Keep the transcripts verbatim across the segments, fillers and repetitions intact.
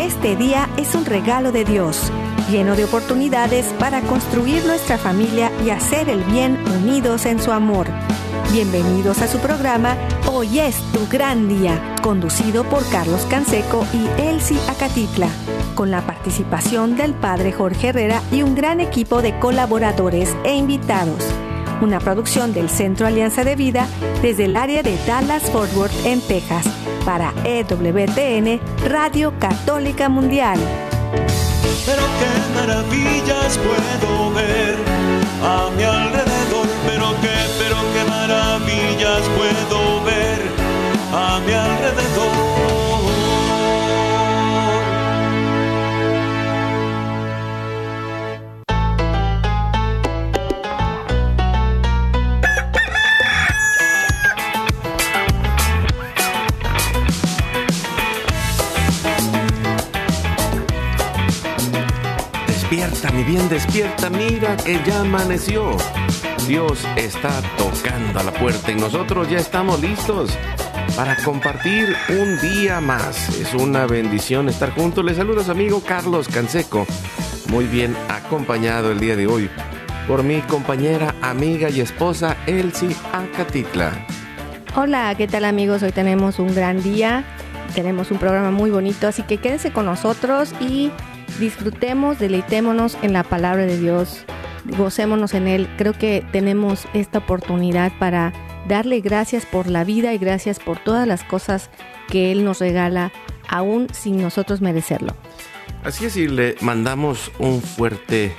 Este día es un regalo de Dios, lleno de oportunidades para construir nuestra familia y hacer el bien unidos en su amor. Bienvenidos a su programa Hoy es tu gran día, conducido por Carlos Canseco y Elsie Acatitla, con la participación del Padre Jorge Herrera y un gran equipo de colaboradores e invitados. Una producción del Centro Alianza de Vida desde el área de Dallas-Fort Worth en Texas para E W T N Radio Católica Mundial. Pero qué maravillas puedo ver a mi alrededor, pero qué, pero qué maravillas puedo ver a mi alrededor. Despierta, mi bien, despierta, mira que ya amaneció. Dios está tocando a la puerta y nosotros ya estamos listos para compartir un día más. Es una bendición estar juntos. Les saluda su amigo Carlos Canseco, muy bien acompañado el día de hoy por mi compañera, amiga y esposa Elsie Acatitla. Hola, ¿qué tal amigos? Hoy tenemos un gran día, tenemos un programa muy bonito, así que quédense con nosotros y disfrutemos, deleitémonos en la palabra de Dios, gocémonos en Él. Creo que tenemos esta oportunidad para darle gracias por la vida y gracias por todas las cosas que Él nos regala, aún sin nosotros merecerlo. Así es, y le mandamos un fuerte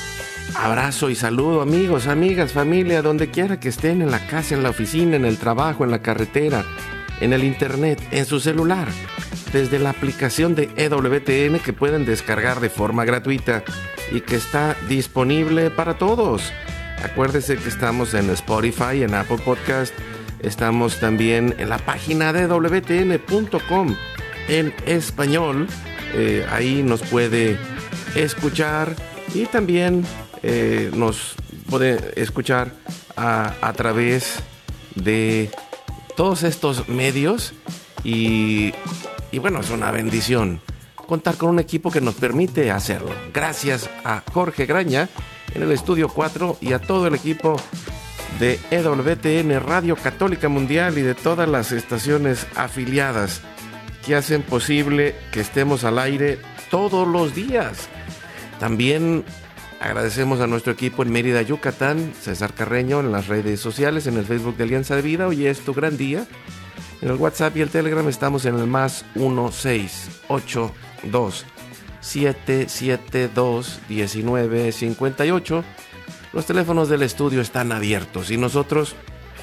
abrazo y saludo, amigos, amigas, familia, donde quiera que estén, en la casa, en la oficina, en el trabajo, en la carretera, en el internet, en su celular, desde la aplicación de E W T N que pueden descargar de forma gratuita y que está disponible para todos. Acuérdense que estamos en Spotify, en Apple Podcast, estamos también en la página de W T N punto com en español. Eh, ahí nos puede escuchar y también eh, nos puede escuchar a, a través de todos estos medios y, y bueno, es una bendición contar con un equipo que nos permite hacerlo. Gracias a Jorge Graña en el Estudio cuatro y a todo el equipo de E W T N Radio Católica Mundial y de todas las estaciones afiliadas que hacen posible que estemos al aire todos los días. También agradecemos a nuestro equipo en Mérida, Yucatán, César Carreño, en las redes sociales, en el Facebook de Alianza de Vida. Hoy es tu gran día. En el WhatsApp y el Telegram estamos en el más uno seis ocho dos siete siete dos uno nueve cinco ocho. Los teléfonos del estudio están abiertos y nosotros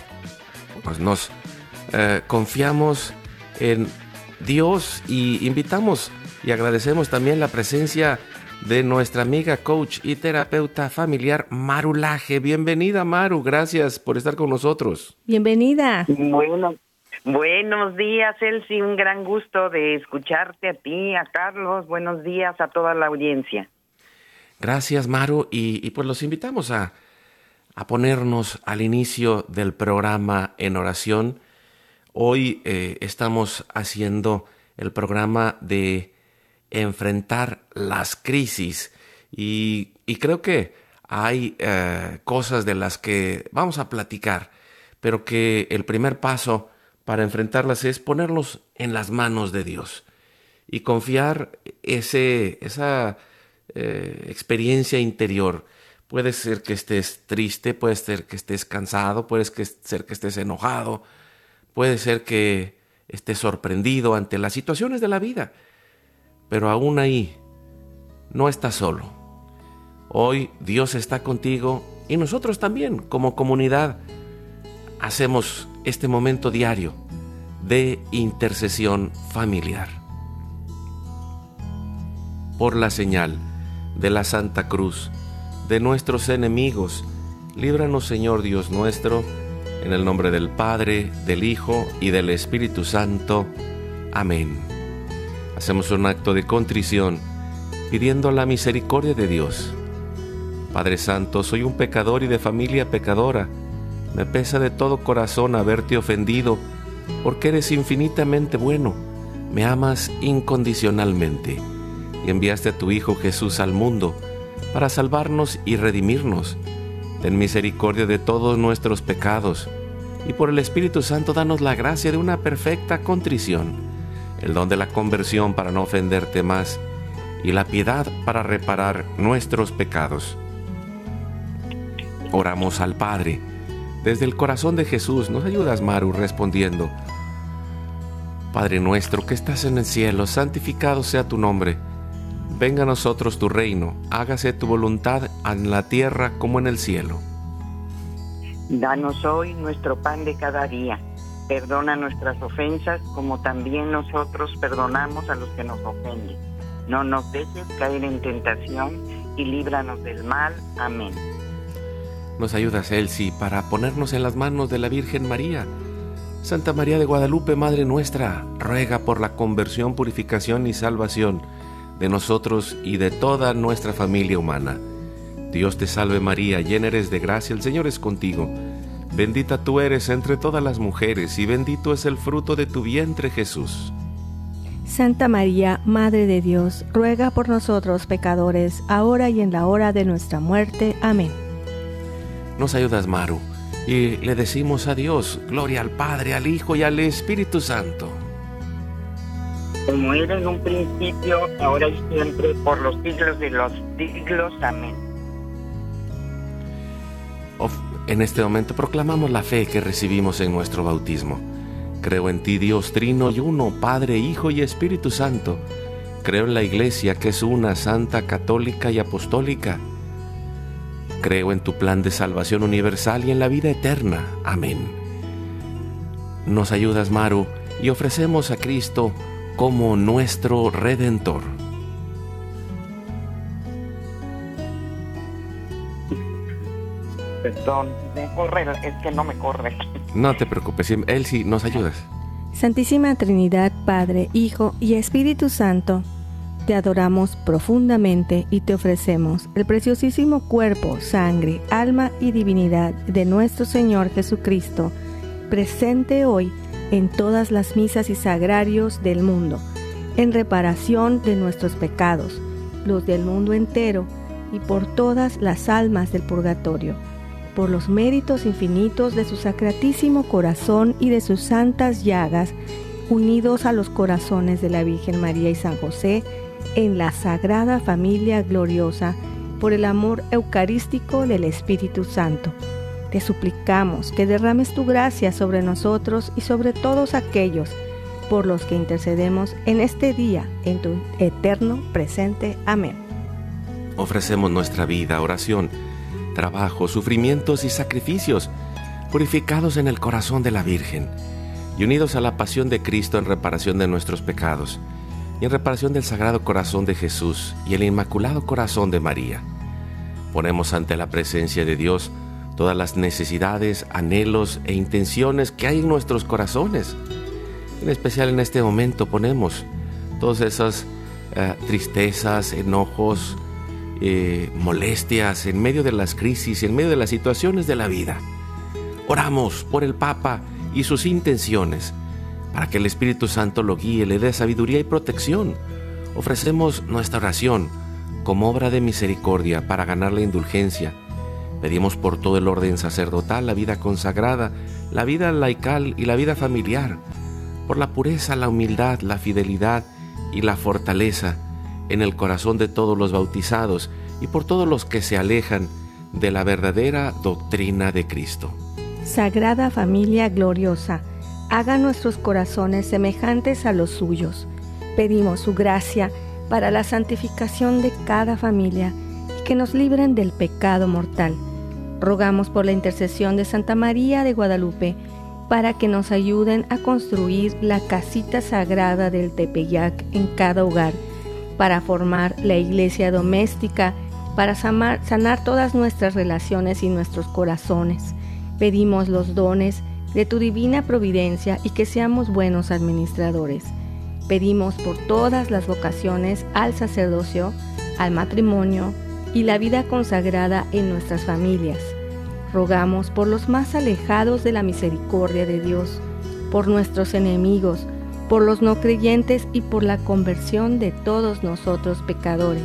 pues nos eh, confiamos en Dios y invitamos y agradecemos también la presencia de nuestra amiga coach y terapeuta familiar Maru Laje. Bienvenida, Maru, gracias por estar con nosotros. Bienvenida. Bueno, buenos días, Elsie, un gran gusto de escucharte a ti, a Carlos. Buenos días a toda la audiencia. Gracias, Maru, y, y pues los invitamos a, a ponernos al inicio del programa en oración. Hoy eh, estamos haciendo el programa de enfrentar las crisis y, y creo que hay eh, cosas de las que vamos a platicar, pero que el primer paso para enfrentarlas es ponerlos en las manos de Dios y confiar ese, esa eh, experiencia interior. Puede ser que estés triste, puede ser que estés cansado, puede ser que estés enojado, puede ser que estés sorprendido ante las situaciones de la vida. Pero aún ahí, no estás solo. Hoy Dios está contigo y nosotros también, como comunidad, hacemos este momento diario de intercesión familiar. Por la señal de la Santa Cruz, de nuestros enemigos, líbranos, Señor Dios nuestro, en el nombre del Padre, del Hijo y del Espíritu Santo. Amén. Hacemos un acto de contrición, pidiendo la misericordia de Dios. Padre Santo, soy un pecador y de familia pecadora. Me pesa de todo corazón haberte ofendido, porque eres infinitamente bueno. me amas incondicionalmente y enviaste a tu Hijo Jesús al mundo para salvarnos y redimirnos. Ten misericordia de todos nuestros pecados y por el Espíritu Santo danos la gracia de una perfecta contrición, el don de la conversión para no ofenderte más y la piedad para reparar nuestros pecados. Oramos al Padre. Desde el corazón de Jesús, nos ayudas, Maru, respondiendo: Padre nuestro que estás en el cielo, santificado sea tu nombre. Venga a nosotros tu reino, hágase tu voluntad en la tierra como en el cielo. Danos hoy nuestro pan de cada día. Perdona nuestras ofensas como también nosotros perdonamos a los que nos ofenden. No nos dejes caer en tentación y líbranos del mal. Amén. Nos ayudas, Elsie, para ponernos en las manos de la Virgen María. Santa María de Guadalupe, Madre nuestra, ruega por la conversión, purificación y salvación de nosotros y de toda nuestra familia humana. Dios te salve María, llena eres de gracia, el Señor es contigo. Bendita tú eres entre todas las mujeres y bendito es el fruto de tu vientre, Jesús. Santa María, Madre de Dios, ruega por nosotros pecadores, ahora y en la hora de nuestra muerte. Amén. Nos ayudas, Maru, y le decimos a Dios: gloria al Padre, al Hijo y al Espíritu Santo. Como era en un principio, ahora y siempre, por los siglos de los siglos. Amén. En este momento proclamamos la fe que recibimos en nuestro bautismo. Creo en ti, Dios trino y uno, Padre, Hijo y Espíritu Santo. Creo en la Iglesia, que es una, santa, católica y apostólica. Creo en tu plan de salvación universal y en la vida eterna. Amén. Nos ayudas, Maru, y ofrecemos a Cristo como nuestro Redentor. Perdón, me corre, es que no me corre. No te preocupes, Él sí nos ayudas. Santísima Trinidad, Padre, Hijo y Espíritu Santo, te adoramos profundamente y te ofrecemos el preciosísimo cuerpo, sangre, alma y divinidad de nuestro Señor Jesucristo, presente hoy en todas las misas y sagrarios del mundo, en reparación de nuestros pecados, los del mundo entero, y por todas las almas del purgatorio, por los méritos infinitos de su sacratísimo corazón y de sus santas llagas, unidos a los corazones de la Virgen María y San José, en la Sagrada Familia Gloriosa, por el amor eucarístico del Espíritu Santo. Te suplicamos que derrames tu gracia sobre nosotros y sobre todos aquellos por los que intercedemos en este día, en tu eterno presente. Amén. Ofrecemos nuestra vida, oración, trabajo, sufrimientos y sacrificios, purificados en el corazón de la Virgen y unidos a la pasión de Cristo en reparación de nuestros pecados y en reparación del Sagrado Corazón de Jesús y el Inmaculado Corazón de María. Ponemos ante la presencia de Dios todas las necesidades, anhelos e intenciones que hay en nuestros corazones. En especial en este momento ponemos todas esas uh, tristezas, enojos, eh, molestias en medio de las crisis, en medio de las situaciones de la vida. Oramos por el Papa y sus intenciones, para que el Espíritu Santo lo guíe, le dé sabiduría y protección. Ofrecemos nuestra oración como obra de misericordia para ganar la indulgencia. Pedimos por todo el orden sacerdotal, la vida consagrada, la vida laical y la vida familiar, por la pureza, la humildad, la fidelidad y la fortaleza en el corazón de todos los bautizados y por todos los que se alejan de la verdadera doctrina de Cristo. Sagrada Familia Gloriosa, haga nuestros corazones semejantes a los suyos. Pedimos su gracia para la santificación de cada familia y que nos libren del pecado mortal. Rogamos por la intercesión de Santa María de Guadalupe para que nos ayuden a construir la casita sagrada del Tepeyac en cada hogar, para formar la iglesia doméstica, para sanar, sanar todas nuestras relaciones y nuestros corazones. Pedimos los dones de tu divina providencia y que seamos buenos administradores. Pedimos por todas las vocaciones al sacerdocio, al matrimonio y la vida consagrada en nuestras familias. Rogamos por los más alejados de la misericordia de Dios, por nuestros enemigos, por los no creyentes y por la conversión de todos nosotros pecadores.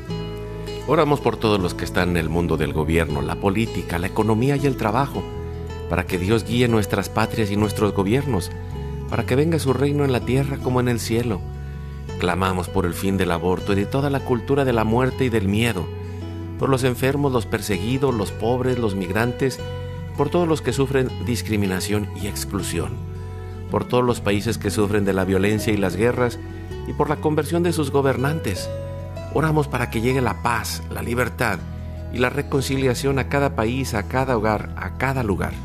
Oramos por todos los que están en el mundo del gobierno, la política, la economía y el trabajo, para que Dios guíe nuestras patrias y nuestros gobiernos, para que venga su reino en la tierra como en el cielo. Clamamos por el fin del aborto y de toda la cultura de la muerte y del miedo, por los enfermos, los perseguidos, los pobres, los migrantes, por todos los que sufren discriminación y exclusión, por todos los países que sufren de la violencia y las guerras y por la conversión de sus gobernantes. Oramos para que llegue la paz, la libertad y la reconciliación a cada país, a cada hogar, a cada lugar.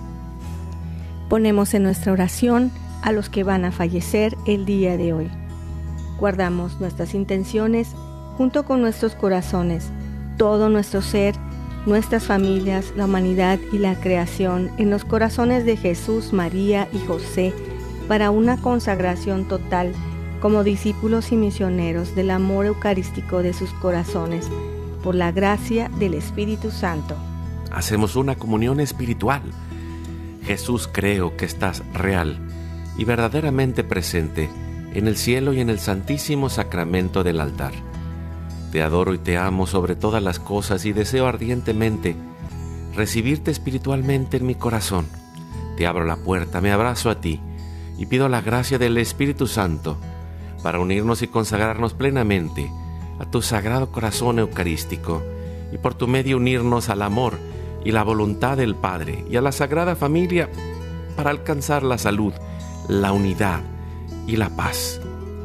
Ponemos en nuestra oración a los que van a fallecer el día de hoy. Guardamos nuestras intenciones junto con nuestros corazones, todo nuestro ser, nuestras familias, la humanidad y la creación en los corazones de Jesús, María y José para una consagración total como discípulos y misioneros del amor eucarístico de sus corazones, por la gracia del Espíritu Santo. Hacemos una comunión espiritual. Jesús, creo que estás real y verdaderamente presente en el cielo y en el santísimo sacramento del altar. Te adoro y te amo sobre todas las cosas y deseo ardientemente recibirte espiritualmente en mi corazón. Te abro la puerta, me abrazo a ti y pido la gracia del Espíritu Santo para unirnos y consagrarnos plenamente a tu sagrado corazón eucarístico y por tu medio unirnos al amor y la voluntad del Padre y a la Sagrada Familia para alcanzar la salud, la unidad y la paz.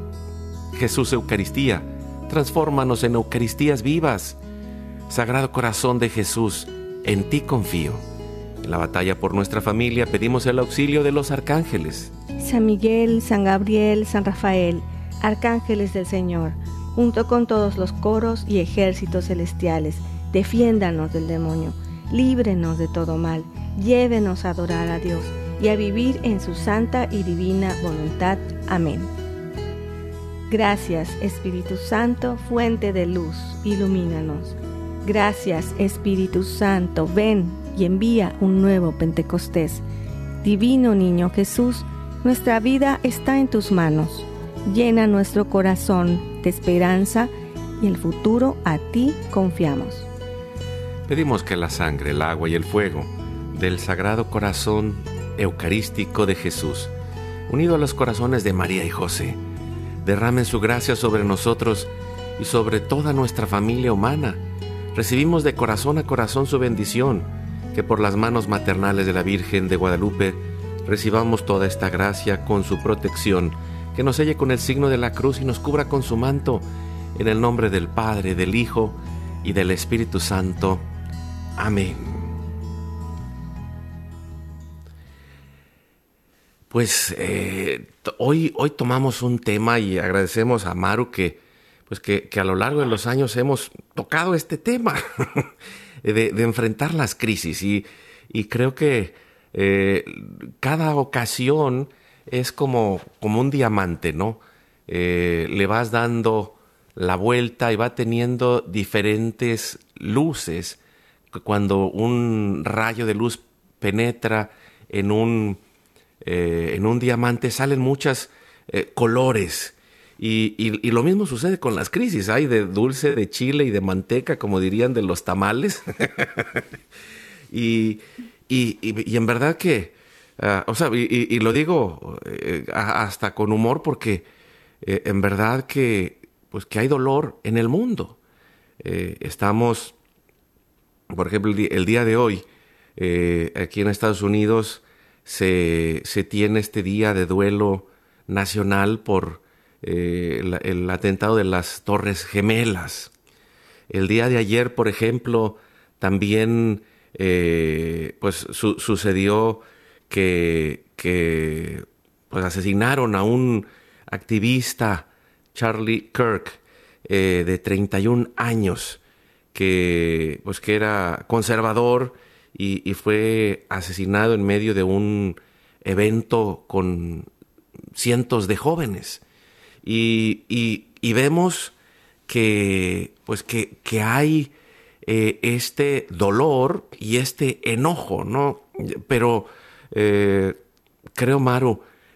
Jesús Eucaristía, transfórmanos en Eucaristías vivas. Sagrado Corazón de Jesús, en ti confío. En la batalla por nuestra familia pedimos el auxilio de los arcángeles. San Miguel, San Gabriel, San Rafael, arcángeles del Señor, junto con todos los coros y ejércitos celestiales, defiéndanos del demonio, líbrenos de todo mal, llévenos a adorar a Dios y a vivir en su santa y divina voluntad. Amén. Gracias, Espíritu Santo, fuente de luz, ilumínanos. Gracias, Espíritu Santo, ven y envía un nuevo Pentecostés. Divino Niño Jesús, nuestra vida está en tus manos. Llena nuestro corazón de esperanza y el futuro a ti confiamos. Pedimos que la sangre, el agua y el fuego del Sagrado Corazón Eucarístico de Jesús, unido a los corazones de María y José, derramen su gracia sobre nosotros y sobre toda nuestra familia humana. Recibimos de corazón a corazón su bendición, que por las manos maternales de la Virgen de Guadalupe recibamos toda esta gracia con su protección, que nos selle con el signo de la cruz y nos cubra con su manto, en el nombre del Padre, del Hijo y del Espíritu Santo. Amén. Pues eh, hoy, hoy tomamos un tema y agradecemos a Maru que, pues que, que a lo largo de los años hemos tocado este tema de, de enfrentar las crisis y, y creo que eh, cada ocasión es como, como un diamante, ¿no? Eh, le vas dando la vuelta y va teniendo diferentes luces. Cuando un rayo de luz penetra en un, eh, en un diamante, salen muchos eh, colores. Y, y, y lo mismo sucede con las crisis. Hay de dulce, de chile y de manteca, como dirían de los tamales. y, y, y, y en verdad que... Uh, o sea, y, y lo digo eh, hasta con humor porque eh, en verdad que, pues, que hay dolor en el mundo. Eh, estamos, por ejemplo, el día, el día de hoy, eh, aquí en Estados Unidos se, se tiene este día de duelo nacional por eh, el, el atentado de las Torres Gemelas. El día de ayer, por ejemplo, también eh, pues, su, sucedió... que, que pues asesinaron a un activista, Charlie Kirk, eh, de treinta y un años, que, pues, que era conservador y, y fue asesinado en medio de un evento con cientos de jóvenes. Y, y, y vemos que, pues que, que hay eh, este dolor y este enojo, ¿no? Pero... Eh, creo, Maru,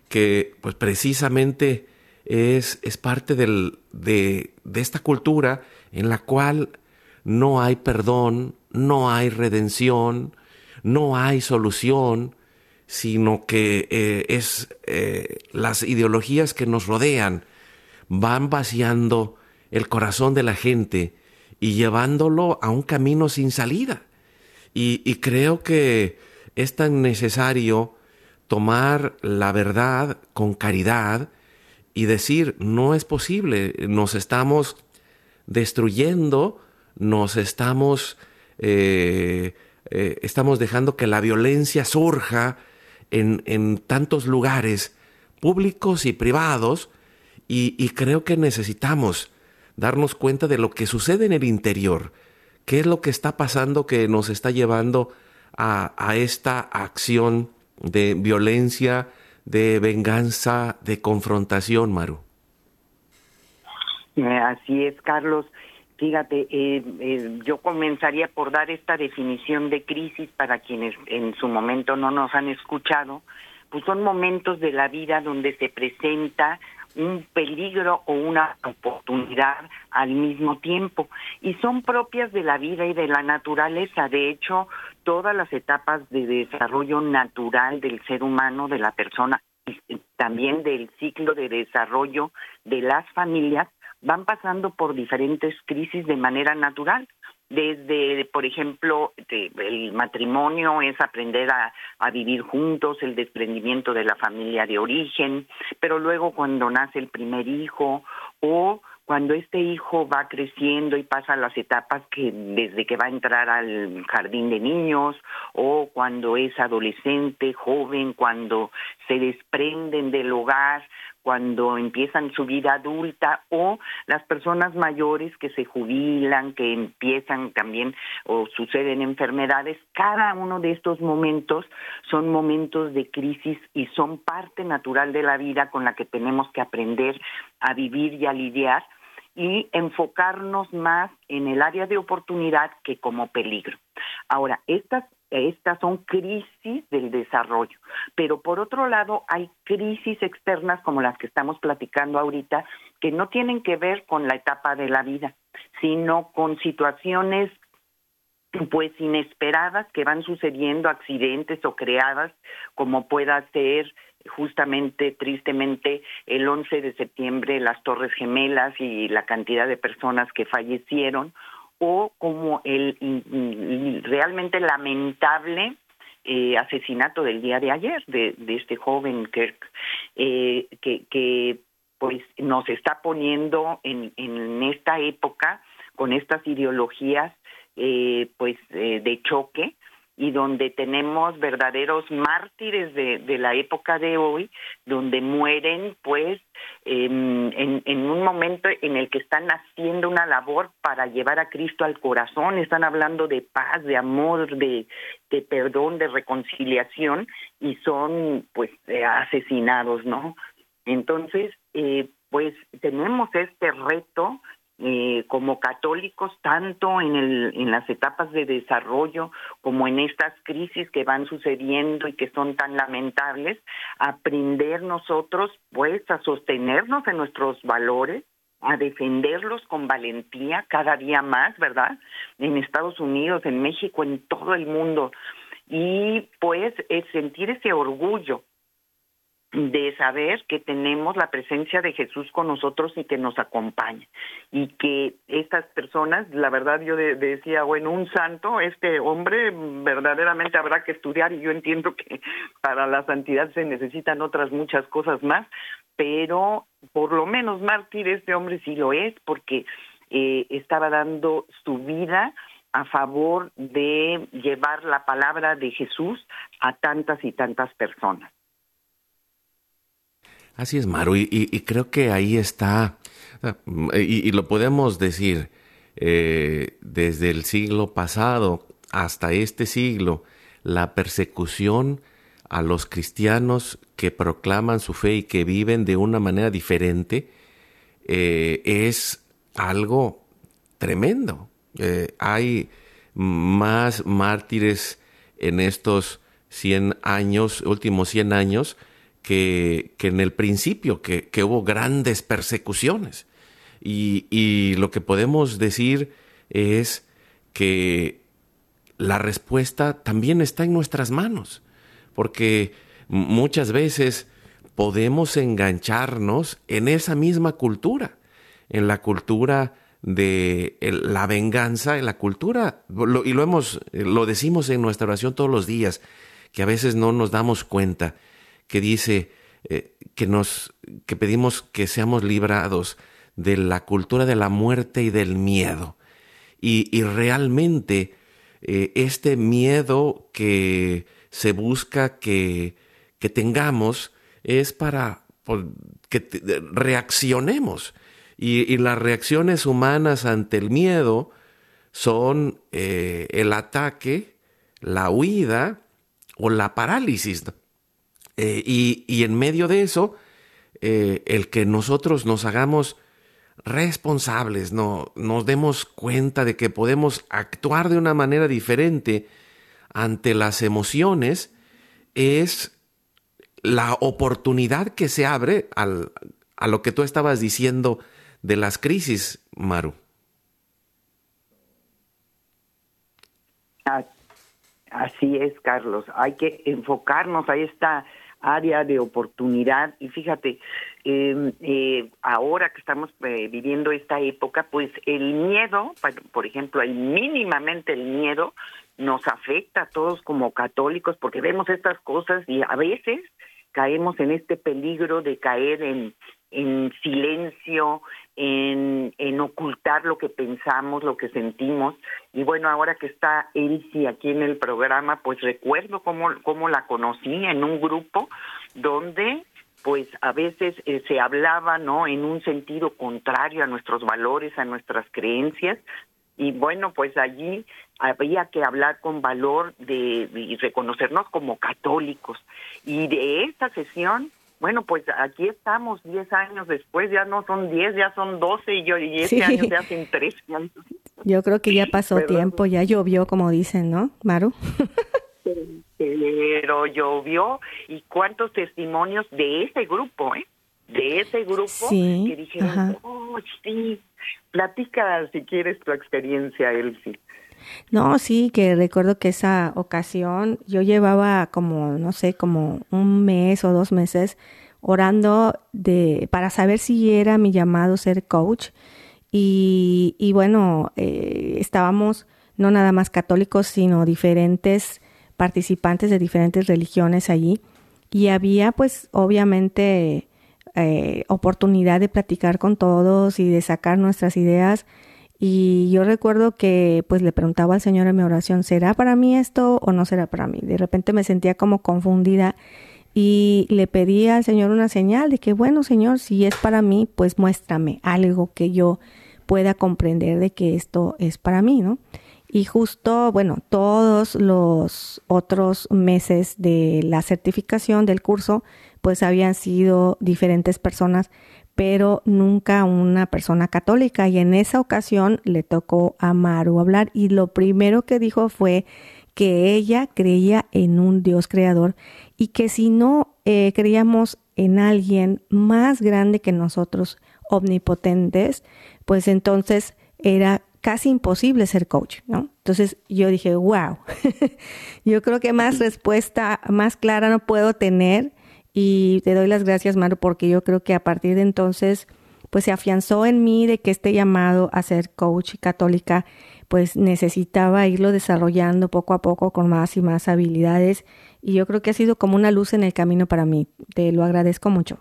que pues precisamente es, es parte del, de, de esta cultura en la cual no hay perdón, no hay redención, no hay solución, sino que eh, es eh, las ideologías que nos rodean van vaciando el corazón de la gente y llevándolo a un camino sin salida. Y, y creo que es tan necesario tomar la verdad con caridad y decir, no es posible, nos estamos destruyendo, nos estamos, eh, eh, estamos dejando que la violencia surja en, en tantos lugares públicos y privados, y, y creo que necesitamos darnos cuenta de lo que sucede en el interior, qué es lo que está pasando que nos está llevando a, a esta acción de violencia, de venganza, de confrontación, Maru. Eh, así es, Carlos. Fíjate, eh, eh, yo comenzaría por dar esta definición de crisis para quienes en su momento no nos han escuchado. Pues son momentos de la vida donde se presenta un peligro o una oportunidad al mismo tiempo, y son propias de la vida y de la naturaleza. De hecho, todas las etapas de desarrollo natural del ser humano, de la persona, y también del ciclo de desarrollo de las familias, van pasando por diferentes crisis de manera natural. Desde, por ejemplo, de, el matrimonio es aprender a, a vivir juntos, el desprendimiento de la familia de origen, pero luego cuando nace el primer hijo, o cuando este hijo va creciendo y pasa las etapas que desde que va a entrar al jardín de niños, o cuando es adolescente, joven, cuando se desprenden del hogar, cuando empiezan su vida adulta, o las personas mayores que se jubilan, que empiezan también o suceden enfermedades. Cada uno de estos momentos son momentos de crisis y son parte natural de la vida con la que tenemos que aprender a vivir y a lidiar, y enfocarnos más en el área de oportunidad que como peligro. Ahora, estas Estas son crisis del desarrollo, pero por otro lado hay crisis externas como las que estamos platicando ahorita, que no tienen que ver con la etapa de la vida, sino con situaciones pues inesperadas que van sucediendo, accidentes o creadas, como pueda ser justamente, tristemente, el once de septiembre, las Torres Gemelas y la cantidad de personas que fallecieron, o como el realmente lamentable eh, asesinato del día de ayer de, de este joven Kirk, eh, que, que pues nos está poniendo en, en esta época con estas ideologías eh, pues eh, de choque, y donde tenemos verdaderos mártires de, de la época de hoy, donde mueren pues eh, en, en un momento en el que están haciendo una labor para llevar a Cristo al corazón. Están hablando de paz, de amor, de, de perdón, de reconciliación, y son pues eh, asesinados, ¿no? Entonces, eh, pues tenemos este reto Eh, como católicos, tanto en el en las etapas de desarrollo como en estas crisis que van sucediendo y que son tan lamentables, aprender nosotros pues a sostenernos en nuestros valores, a defenderlos con valentía cada día más, ¿verdad? En Estados Unidos, en México, en todo el mundo, y pues es sentir ese orgullo de saber que tenemos la presencia de Jesús con nosotros y que nos acompaña, y que estas personas, la verdad yo de, decía, bueno, un santo, este hombre verdaderamente habrá que estudiar, y yo entiendo que para la santidad se necesitan otras muchas cosas más, pero por lo menos mártir este hombre sí lo es, porque eh, estaba dando su vida a favor de llevar la palabra de Jesús a tantas y tantas personas. Así es, Maru, y, y, y creo que ahí está, y, y lo podemos decir, eh, desde el siglo pasado hasta este siglo, la persecución a los cristianos que proclaman su fe y que viven de una manera diferente eh, es algo tremendo. Eh, hay más mártires en estos cien años, últimos cien años, que, que en el principio, que, que hubo grandes persecuciones. Y, y lo que podemos decir es que la respuesta también está en nuestras manos, porque muchas veces podemos engancharnos en esa misma cultura, en la cultura de la venganza, en la cultura, lo, y lo hemos, lo decimos en nuestra oración todos los días, que a veces no nos damos cuenta, que dice eh, que nos, que pedimos que seamos librados de la cultura de la muerte y del miedo. Y, y realmente eh, este miedo que se busca que, que tengamos es para por, que te, reaccionemos. Y, y las reacciones humanas ante el miedo son eh, el ataque, la huida o la parálisis. Eh, y, y en medio de eso, eh, el que nosotros nos hagamos responsables, no, nos demos cuenta de que podemos actuar de una manera diferente ante las emociones, es la oportunidad que se abre al, a lo que tú estabas diciendo de las crisis, Maru. Así es, Carlos. Hay que enfocarnos a esta área de oportunidad. Y fíjate, eh, eh, ahora que estamos eh, viviendo esta época, pues el miedo, por ejemplo, el mínimamente el miedo nos afecta a todos como católicos, porque vemos estas cosas y a veces caemos en este peligro de caer en, en silencio, en, en ocultar lo que pensamos, lo que sentimos. Y bueno, ahora que está Elsie aquí en el programa, pues recuerdo cómo, cómo la conocí en un grupo donde pues a veces eh, se hablaba, ¿no?, en un sentido contrario a nuestros valores, a nuestras creencias. Y bueno, pues allí había que hablar con valor de, de, y reconocernos como católicos. Y de esta sesión, bueno, pues aquí estamos diez años después, ya no son diez, ya son doce, y, yo, y este sí. año se hacen trece años. Yo creo que ya pasó Pero, tiempo, ya llovió, como dicen, ¿no, Maru? Pero llovió, y cuántos testimonios de ese grupo, ¿eh? De ese grupo sí, que dijeron, ajá. oh, sí, platica si quieres tu experiencia, Elsie. No, sí, que recuerdo que esa ocasión yo llevaba como, no sé, como un mes o dos meses orando de para saber si era mi llamado ser coach. Y, y bueno, eh, estábamos no nada más católicos, sino diferentes participantes de diferentes religiones allí. Y había pues obviamente eh, oportunidad de platicar con todos y de sacar nuestras ideas. Y yo recuerdo que pues le preguntaba al Señor en mi oración, ¿será para mí esto o no será para mí? De repente me sentía como confundida y le pedí al Señor una señal de que, bueno, Señor, si es para mí, pues muéstrame algo que yo pueda comprender de que esto es para mí, ¿no? Y justo, bueno, todos los otros meses de la certificación del curso, pues habían sido diferentes personas, pero nunca una persona católica. Y en esa ocasión le tocó a Maru hablar y lo primero que dijo fue que ella creía en un Dios creador y que si no eh, creíamos en alguien más grande que nosotros, omnipotentes, pues entonces era casi imposible ser coach, ¿no? Entonces yo dije, wow, yo creo que más respuesta más clara no puedo tener. Y te doy las gracias, Maru, porque yo creo que a partir de entonces, pues se afianzó en mí de que este llamado a ser coach católica, pues necesitaba irlo desarrollando poco a poco con más y más habilidades. Y yo creo que ha sido como una luz en el camino para mí. Te lo agradezco mucho.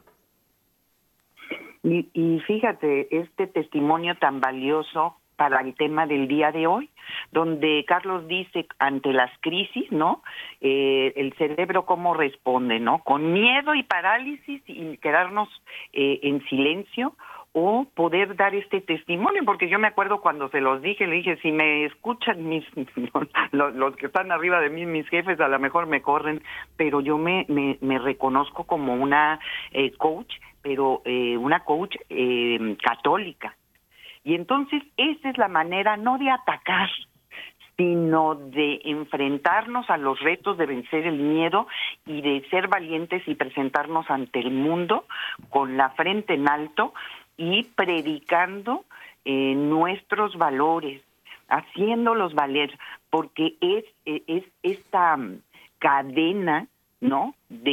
Y, y fíjate, este testimonio tan valioso para el tema del día de hoy, donde Carlos dice ante las crisis, ¿no? Eh, el cerebro cómo responde, ¿no? Con miedo y parálisis y quedarnos eh, en silencio, o poder dar este testimonio, porque yo me acuerdo cuando se los dije, le dije, si me escuchan mis los, los que están arriba de mí, mis jefes, a lo mejor me corren, pero yo me, me, me reconozco como una eh, coach, pero eh, una coach eh, católica. Y entonces esa es la manera no de atacar, sino de enfrentarnos a los retos, de vencer el miedo y de ser valientes y presentarnos ante el mundo con la frente en alto y predicando eh, nuestros valores, haciéndolos valer, porque es, es esta cadena, ¿no?,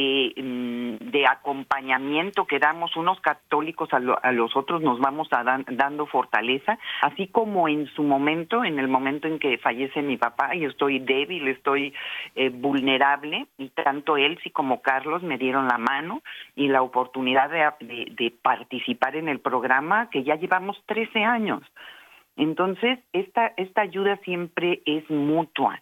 de, de acompañamiento que damos unos católicos a, lo, a los otros, nos vamos a dan, dando fortaleza, así como en su momento, en el momento en que fallece mi papá, yo estoy débil, estoy eh, vulnerable, y tanto él sí como Carlos me dieron la mano y la oportunidad de, de, de participar en el programa, que ya llevamos trece años. Entonces, esta, esta ayuda siempre es mutua.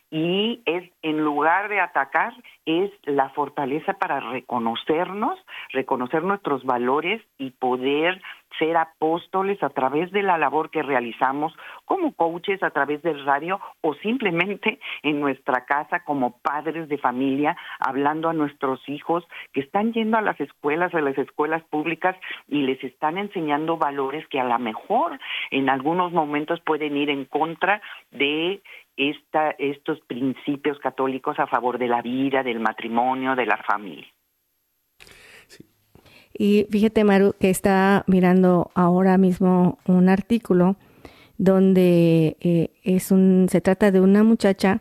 Y es, en lugar de atacar, es la fortaleza para reconocernos, reconocer nuestros valores y poder ser apóstoles a través de la labor que realizamos como coaches a través del radio o simplemente en nuestra casa como padres de familia, hablando a nuestros hijos que están yendo a las escuelas, a las escuelas públicas, y les están enseñando valores que a lo mejor en algunos momentos pueden ir en contra de Esta, estos principios católicos a favor de la vida, del matrimonio, de la familia. Sí. Y fíjate, Maru, que está mirando ahora mismo un artículo donde eh, es un, se trata de una muchacha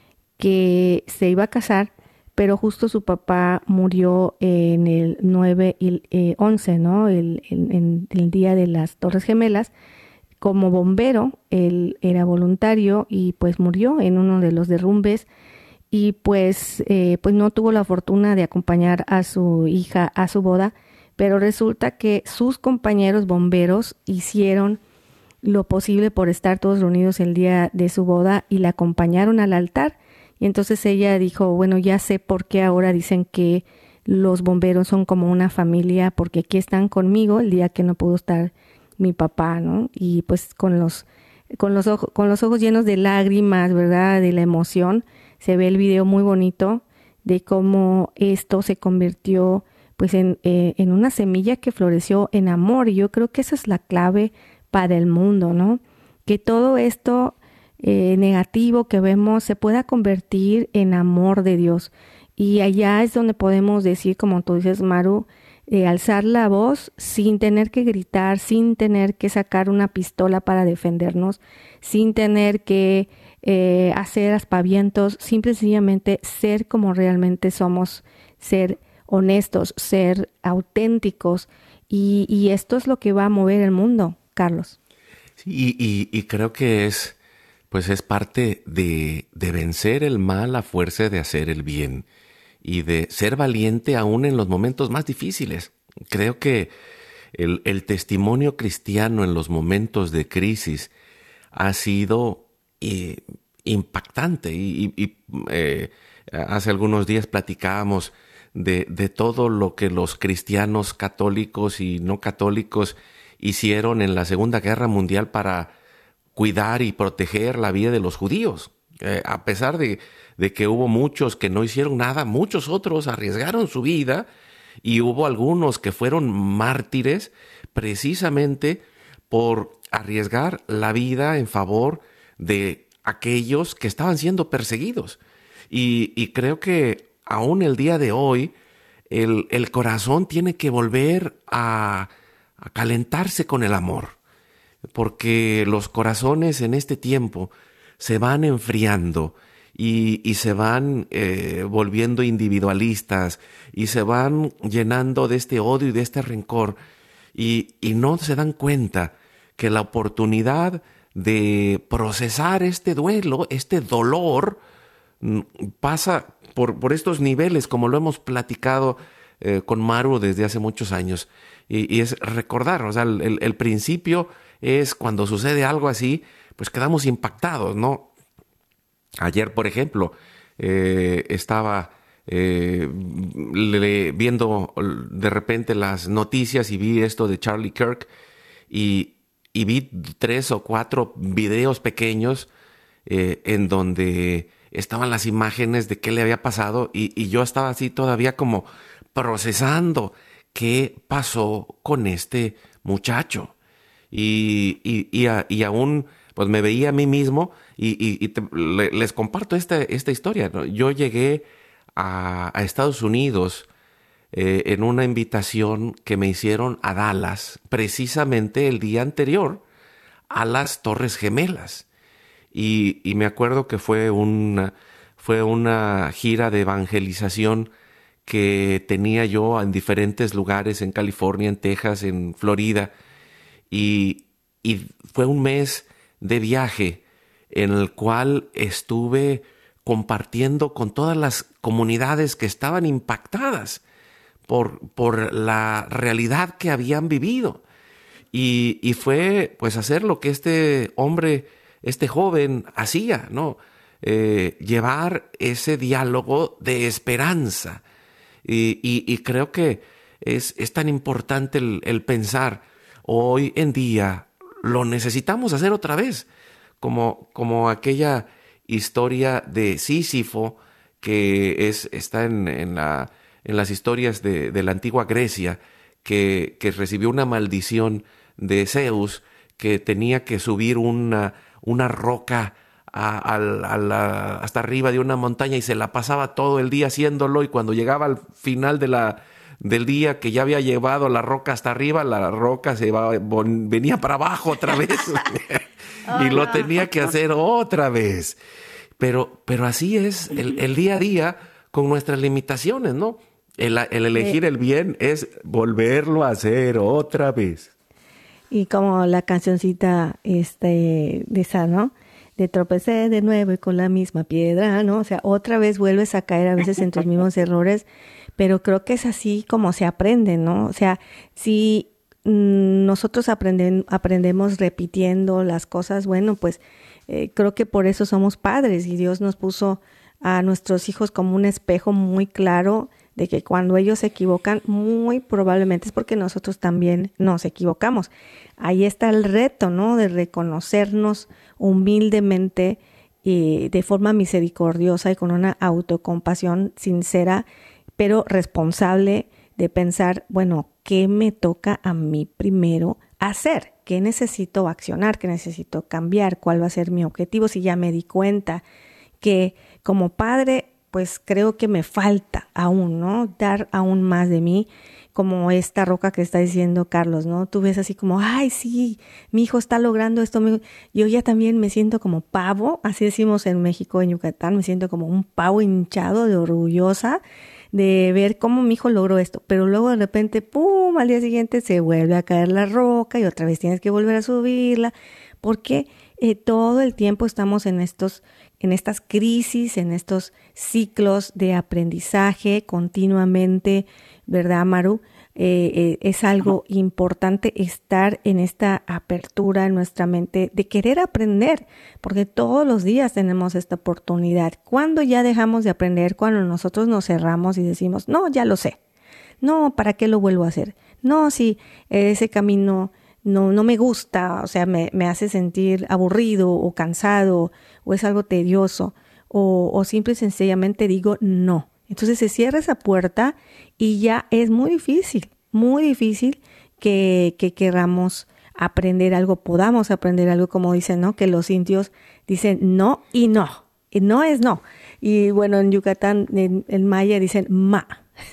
que se iba a casar, pero justo su papá murió en el nueve y eh, once, ¿no? El, el, en el día de las Torres Gemelas. Como bombero, él era voluntario y pues murió en uno de los derrumbes, y pues, eh, pues no tuvo la fortuna de acompañar a su hija a su boda, pero resulta que sus compañeros bomberos hicieron lo posible por estar todos reunidos el día de su boda y la acompañaron al altar. Y entonces ella dijo, bueno, ya sé por qué ahora dicen que los bomberos son como una familia, porque aquí están conmigo el día que no pudo estar mi papá, ¿no? Y pues con los con los ojos con los ojos llenos de lágrimas, ¿verdad?, de la emoción, se ve el video muy bonito de cómo esto se convirtió pues en eh, en una semilla que floreció en amor. Y yo creo que esa es la clave para el mundo, ¿no? Que todo esto eh, negativo que vemos se pueda convertir en amor de Dios. Y allá es donde podemos decir, como tú dices, Maru, Eh, alzar la voz sin tener que gritar, sin tener que sacar una pistola para defendernos, sin tener que eh, hacer aspavientos, simple y sencillamente ser como realmente somos, ser honestos, ser auténticos, y, y esto es lo que va a mover el mundo, Carlos. Sí, y, y, y creo que es, pues es parte de, de vencer el mal a fuerza de hacer el bien. Y de ser valiente aún en los momentos más difíciles. Creo que el, el testimonio cristiano en los momentos de crisis ha sido eh, impactante. Y, y eh, hace algunos días platicábamos de, de todo lo que los cristianos católicos y no católicos hicieron en la Segunda Guerra Mundial para cuidar y proteger la vida de los judíos. Eh, a pesar de, de que hubo muchos que no hicieron nada, muchos otros arriesgaron su vida, y hubo algunos que fueron mártires precisamente por arriesgar la vida en favor de aquellos que estaban siendo perseguidos. Y, y creo que aún el día de hoy el, el corazón tiene que volver a, a calentarse con el amor, porque los corazones en este tiempo se van enfriando y, y se van eh, volviendo individualistas y se van llenando de este odio y de este rencor, y, y no se dan cuenta que la oportunidad de procesar este duelo, este dolor, pasa por, por estos niveles, como lo hemos platicado eh, con Maru desde hace muchos años, y, y es recordar, o sea, el, el, el principio es cuando sucede algo así, pues quedamos impactados, ¿no? Ayer, por ejemplo, eh, estaba eh, le, viendo de repente las noticias y vi esto de Charlie Kirk, y, y vi tres o cuatro videos pequeños eh, en donde estaban las imágenes de qué le había pasado, y, y yo estaba así todavía como procesando qué pasó con este muchacho. Y, y, y, a, y aún pues me veía a mí mismo y, y, y te, le, les comparto esta, esta historia, ¿no? Yo llegué a, a Estados Unidos eh, en una invitación que me hicieron a Dallas precisamente el día anterior a las Torres Gemelas. Y, y me acuerdo que fue una, fue una gira de evangelización que tenía yo en diferentes lugares, en California, en Texas, en Florida. Y, y fue un mes de viaje en el cual estuve compartiendo con todas las comunidades que estaban impactadas por, por la realidad que habían vivido. Y, y fue pues hacer lo que este hombre, este joven hacía, ¿no? Eh, llevar ese diálogo de esperanza. Y, y, y creo que es, es tan importante el, el pensar, hoy en día lo necesitamos hacer otra vez, como, como aquella historia de Sísifo que es, está en, en, la, en las historias de, de la antigua Grecia, que, que recibió una maldición de Zeus, que tenía que subir una, una roca a, a, a la, hasta arriba de una montaña y se la pasaba todo el día haciéndolo, y cuando llegaba al final de la, del día que ya había llevado la roca hasta arriba, la roca se iba, venía para abajo otra vez y lo tenía que hacer otra vez. Pero, pero así es el, el día a día con nuestras limitaciones, ¿no? El, el elegir el bien es volverlo a hacer otra vez. Y como la cancioncita este, de esa, ¿no? De tropecé de nuevo y con la misma piedra, ¿no? O sea, otra vez vuelves a caer a veces en tus mismos errores, pero creo que es así como se aprende, ¿no? O sea, si mmm, nosotros aprenden, aprendemos repitiendo las cosas, bueno, pues eh, creo que por eso somos padres, y Dios nos puso a nuestros hijos como un espejo muy claro de que cuando ellos se equivocan, muy probablemente es porque nosotros también nos equivocamos. Ahí está el reto, ¿no? De reconocernos humildemente y de forma misericordiosa y con una autocompasión sincera, pero responsable, de pensar, bueno, ¿qué me toca a mí primero hacer? ¿Qué necesito accionar? ¿Qué necesito cambiar? ¿Cuál va a ser mi objetivo? Si ya me di cuenta que como padre, pues creo que me falta aún, ¿no? Dar aún más de mí, como esta roca que está diciendo Carlos, ¿no? Tú ves así como, ay, sí, mi hijo está logrando esto. Yo ya también me siento como pavo, así decimos en México, en Yucatán, me siento como un pavo hinchado de orgullosa de ver cómo mi hijo logró esto. Pero luego de repente, pum, al día siguiente se vuelve a caer la roca y otra vez tienes que volver a subirla, porque eh, todo el tiempo estamos en estos en estas crisis, en estos ciclos de aprendizaje continuamente, ¿verdad, Maru? Eh, eh, es algo importante estar en esta apertura en nuestra mente de querer aprender, porque todos los días tenemos esta oportunidad. Cuando ya dejamos de aprender, cuando nosotros nos cerramos y decimos, no, ya lo sé, no, ¿para qué lo vuelvo a hacer? No, si ese camino no, no me gusta, o sea, me, me hace sentir aburrido o cansado, o es algo tedioso, o, o simple y sencillamente digo no. Entonces se cierra esa puerta y ya es muy difícil, muy difícil que, que queramos aprender algo, podamos aprender algo, como dicen, ¿no? Que los indios dicen no y no, y no es no. Y bueno, en Yucatán, en, en maya dicen ma,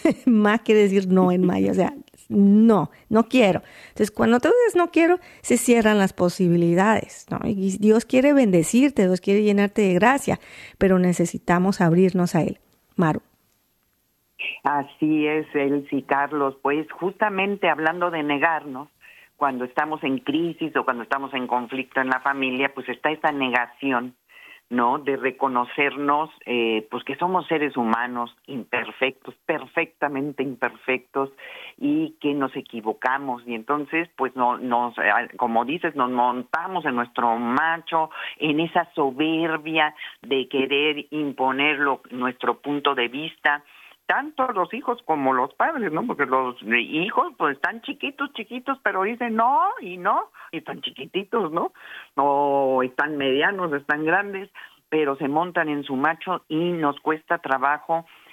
ma quiere decir no en maya, o sea, no, no quiero. Entonces, cuando tú dices no quiero, se cierran las posibilidades, ¿no? Y Dios quiere bendecirte, Dios quiere llenarte de gracia, pero necesitamos abrirnos a Él. Maru. Así es, Elsie, Carlos. Pues justamente hablando de negarnos, cuando estamos en crisis o cuando estamos en conflicto en la familia, pues está esa negación, ¿no? De reconocernos, eh, pues que somos seres humanos imperfectos, perfectamente imperfectos, y que nos equivocamos. Y entonces, pues no, nos, como dices, nos montamos en nuestro macho, en esa soberbia de querer imponer lo, nuestro punto de vista, tanto los hijos como los padres, ¿no? Porque los hijos pues están chiquitos, chiquitos, pero dicen no y no, y están chiquititos, ¿no? O están medianos, están grandes, pero se montan en su macho y nos cuesta trabajo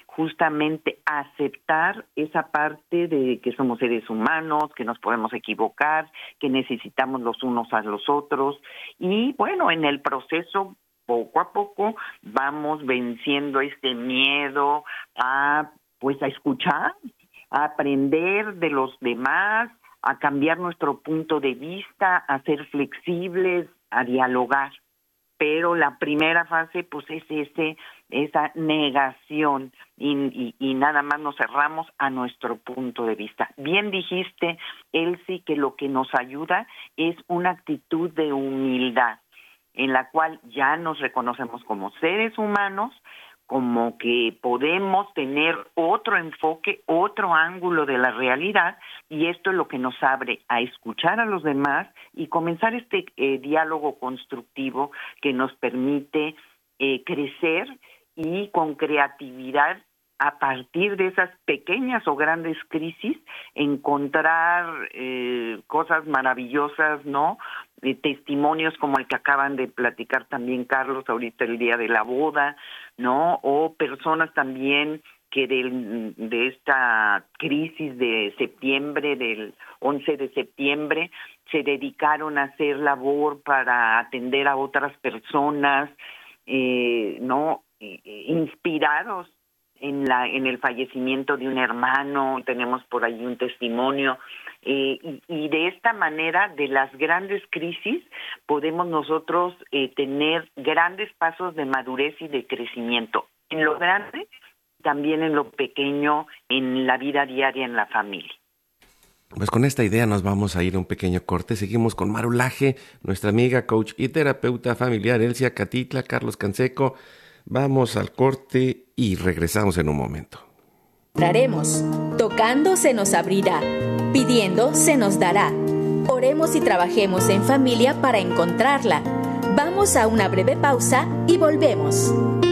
justamente aceptar esa parte de que somos seres humanos, que nos podemos equivocar, que necesitamos los unos a los otros. Y bueno, en el proceso, poco a poco, vamos venciendo este miedo a, pues, a escuchar, a aprender de los demás, a cambiar nuestro punto de vista, a ser flexibles, a dialogar. Pero la primera fase, pues, es ese, esa negación y, y, y nada más nos cerramos a nuestro punto de vista. Bien dijiste, Elsie, que lo que nos ayuda es una actitud de humildad, en la cual ya nos reconocemos como seres humanos, como que podemos tener otro enfoque, otro ángulo de la realidad, y esto es lo que nos abre a escuchar a los demás y comenzar este eh, diálogo constructivo que nos permite eh, crecer y con creatividad, a partir de esas pequeñas o grandes crisis, encontrar eh, cosas maravillosas, ¿no? Eh, testimonios como el que acaban de platicar también Carlos ahorita, el día de la boda, ¿no? O personas también que del, de esta crisis de septiembre, del once de septiembre, se dedicaron a hacer labor para atender a otras personas, eh, ¿no? Inspirados en la en el fallecimiento de un hermano. Tenemos por ahí un testimonio, eh, y, y de esta manera, de las grandes crisis, podemos nosotros eh, tener grandes pasos de madurez y de crecimiento, en lo grande, también en lo pequeño, en la vida diaria, en la familia. Pues con esta idea nos vamos a ir a un pequeño corte. Seguimos con Maru Laje, nuestra amiga, coach y terapeuta familiar, Elsie Acatitla, Carlos Canseco. Vamos al corte y regresamos en un momento. Oraremos. Tocando se nos abrirá. Pidiendo se nos dará. Oremos y trabajemos en familia para encontrarla. Vamos a una breve pausa y volvemos.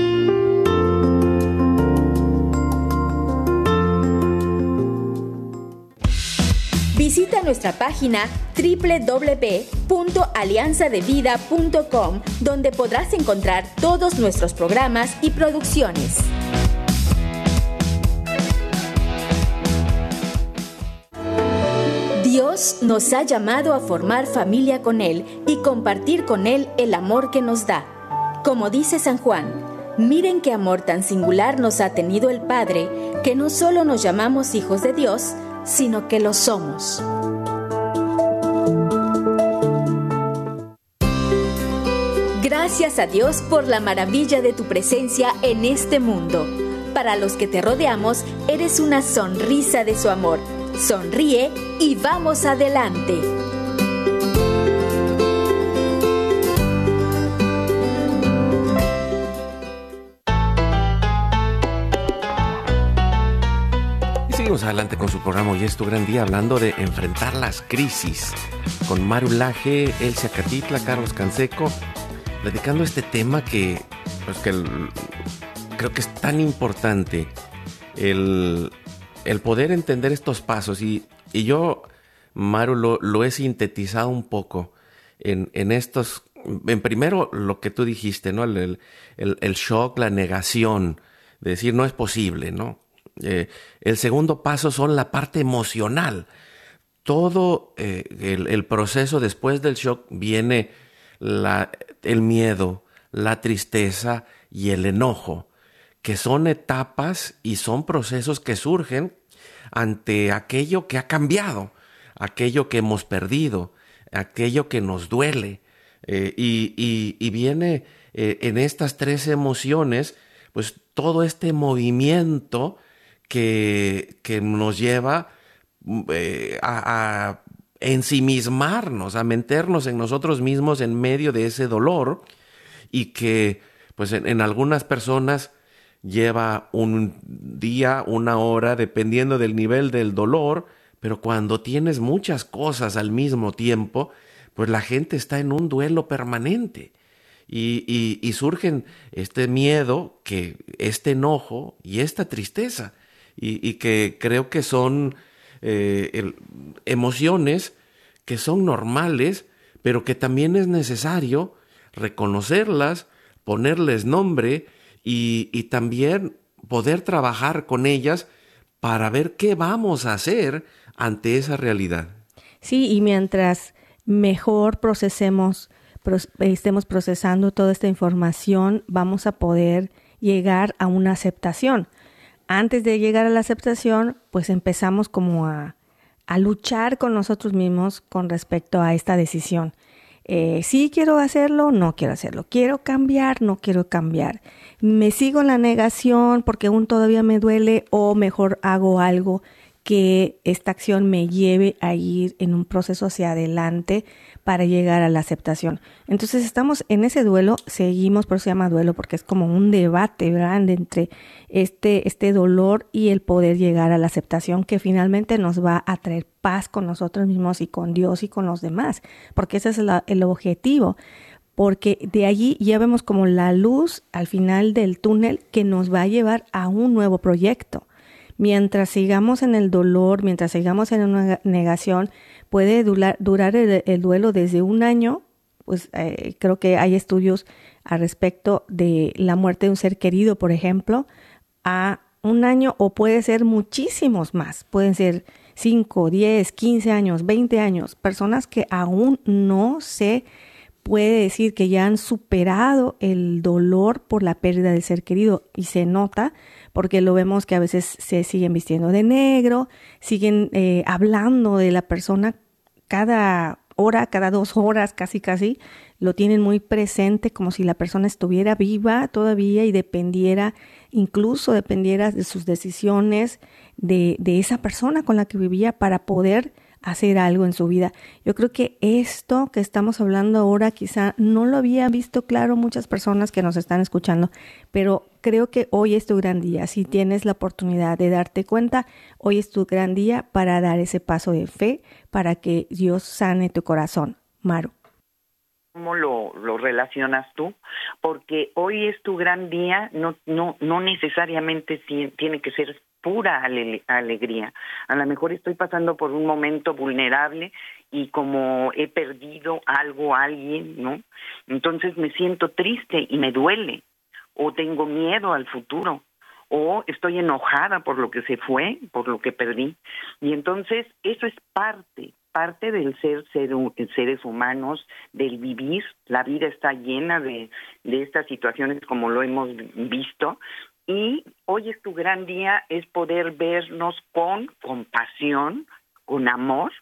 Visita nuestra página doble u doble u doble u punto alianza de vida punto com, donde podrás encontrar todos nuestros programas y producciones. Dios nos ha llamado a formar familia con Él y compartir con Él el amor que nos da. Como dice San Juan, miren qué amor tan singular nos ha tenido el Padre, que no solo nos llamamos hijos de Dios, sino que lo somos. Gracias a Dios por la maravilla de tu presencia en este mundo. Para los que te rodeamos, eres una sonrisa de su amor. Sonríe y vamos adelante. Seguimos adelante con su programa Hoy es tu gran día, hablando de enfrentar las crisis, con Maru Laje, Elsie Acatitla, Carlos Canseco, dedicando este tema que, pues que el, creo que es tan importante, el, el poder entender estos pasos. Y, y yo, Maru, lo, lo he sintetizado un poco en, en estos, en primero lo que tú dijiste, ¿no? El, el, el shock, la negación, de decir no es posible, ¿no? Eh, el segundo paso son la parte emocional. Todo eh, el, el proceso después del shock viene la, el miedo, la tristeza y el enojo, que son etapas y son procesos que surgen ante aquello que ha cambiado, aquello que hemos perdido, aquello que nos duele. Eh, y, y, y viene eh, en estas tres emociones, pues todo este movimiento Que, que nos lleva eh, a, a ensimismarnos, a meternos en nosotros mismos en medio de ese dolor, y que pues en, en algunas personas lleva un día, una hora, dependiendo del nivel del dolor, pero cuando tienes muchas cosas al mismo tiempo, pues la gente está en un duelo permanente. Y, y, y surgen este miedo, que, este enojo y esta tristeza. Y, y que creo que son eh, el, emociones que son normales, pero que también es necesario reconocerlas, ponerles nombre y, y también poder trabajar con ellas para ver qué vamos a hacer ante esa realidad. Sí, y mientras mejor procesemos, pro, estemos procesando toda esta información, vamos a poder llegar a una aceptación. Antes de llegar a la aceptación, pues empezamos como a, a luchar con nosotros mismos con respecto a esta decisión. Eh, sí quiero hacerlo, no quiero hacerlo. Quiero cambiar, no quiero cambiar. Me sigo en la negación porque aún todavía me duele, o mejor hago algo que esta acción me lleve a ir en un proceso hacia adelante para llegar a la aceptación. Entonces estamos en ese duelo, seguimos, por eso se llama duelo, porque es como un debate grande entre este, este dolor y el poder llegar a la aceptación, que finalmente nos va a traer paz con nosotros mismos y con Dios y con los demás, porque ese es la, el objetivo, porque de allí ya vemos como la luz al final del túnel que nos va a llevar a un nuevo proyecto. Mientras sigamos en el dolor, mientras sigamos en una negación, puede durar, durar el, el duelo desde un año. Pues eh, creo que hay estudios al respecto de la muerte de un ser querido, por ejemplo, a un año, o puede ser muchísimos más. Pueden ser cinco, diez, quince años, veinte años. Personas que aún no se puede decir que ya han superado el dolor por la pérdida del ser querido, y se nota porque lo vemos que a veces se siguen vistiendo de negro, siguen eh, hablando de la persona cada hora, cada dos horas, casi casi, lo tienen muy presente como si la persona estuviera viva todavía y dependiera, incluso dependiera de sus decisiones, de, de esa persona con la que vivía para poder hacer algo en su vida. Yo creo que esto que estamos hablando ahora quizá no lo había visto claro muchas personas que nos están escuchando, pero creo que hoy es tu gran día. Si tienes la oportunidad de darte cuenta, hoy es tu gran día para dar ese paso de fe para que Dios sane tu corazón. Maru. ¿Cómo lo, lo relacionas tú? Porque hoy es tu gran día, no, no, no necesariamente tiene que ser pura ale- alegría. A lo mejor estoy pasando por un momento vulnerable y como he perdido algo, alguien, ¿no? Entonces me siento triste y me duele, o tengo miedo al futuro, o estoy enojada por lo que se fue, por lo que perdí. Y entonces eso es parte, parte del ser, ser seres humanos, del vivir. La vida está llena de, de estas situaciones como lo hemos visto. Y hoy es tu gran día, es poder vernos con compasión, con amor,